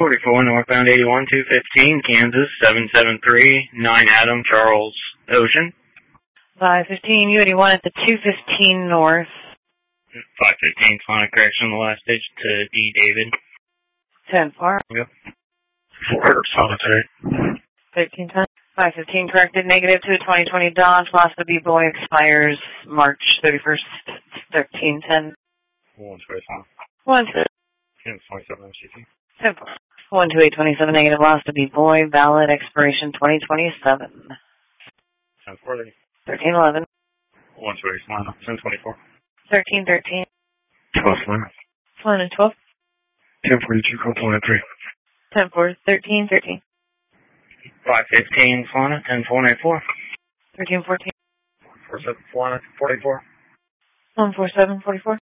44 northbound 81 215 Kansas 773 9 Adam Charles Ocean. 515 U81 at the 215 north. 515 final correction, the last digit to D David. 10-4. Yep. 4 solitary. 13-10. 515 corrected, negative to a 2020 Dodge. Lost the B-boy expires March 31st. 13-10. 125. 1 27 MCT. 10-4. 12827 negative. Lost the B-boy. Valid expiration 2027. 1040. 1311. 128 1024. 1313. 12 1 and 12. 1042 call 23. 10-4. 1313. 515 Flana 10494. 1314. 47 Flana 44. 14744.